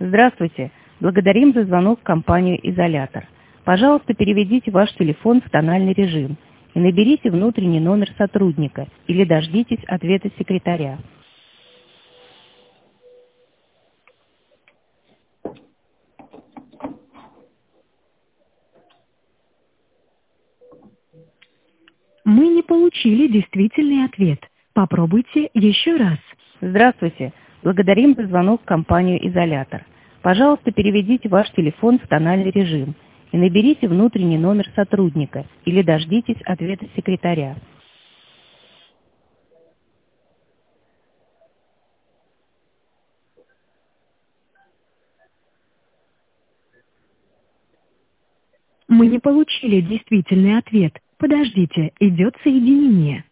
Здравствуйте. Благодарим за звонок в компанию «Изолятор». Пожалуйста, переведите ваш телефон в тональный режим и наберите внутренний номер сотрудника или дождитесь ответа секретаря. Мы не получили действительный ответ. Попробуйте еще раз. Здравствуйте. Благодарим за звонок в компанию «Изолятор». Пожалуйста, переведите ваш телефон в тональный режим и наберите внутренний номер сотрудника или дождитесь ответа секретаря. Мы не получили действительный ответ. Подождите, идет соединение.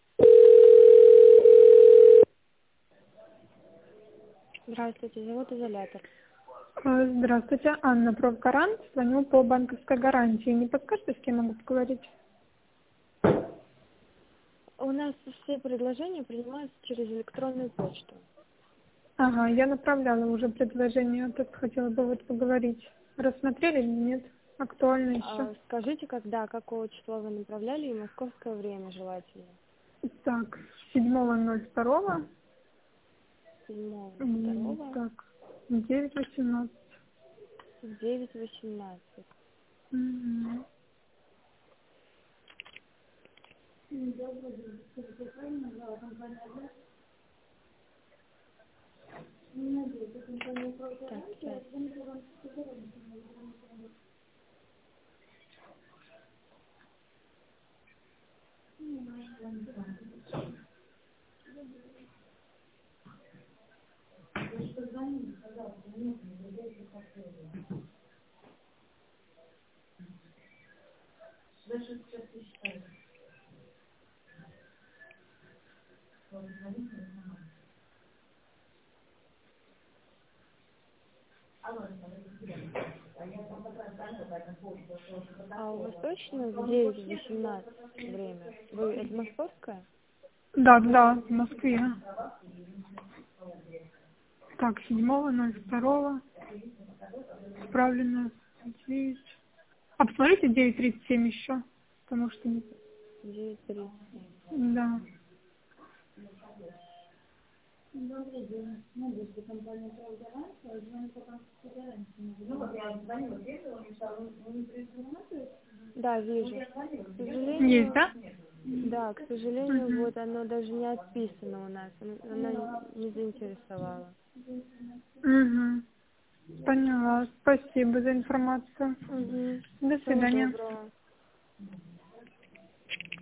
Здравствуйте, зовут Изолятор. Здравствуйте, Анна, профгарант. Звоню по банковской гарантии. Не подскажете, с кем могу поговорить? У нас все предложения принимаются через электронную почту. Ага, я направляла уже предложение, тут хотела бы вот поговорить. Рассмотрели или нет? Актуально еще. Скажите, когда, какого числа вы направляли и московское время желательно? Так, 7.02. 7.02. Так, 9.18. 9.18. Угу. Так, сейчас. А у вас точно в 9.18 время? Вы, это московское? Да, да, в Москве. Так, 7.02. Справлено. 9. А посмотрите 9.37 еще, потому что... 9.37. Да. Да, вижу. К Есть, сожалению, да? да, к сожалению, Угу. вот оно даже не отписано у нас. Она не заинтересовала. Угу. Поняла. Спасибо за информацию. Угу. До Всего свидания. доброго.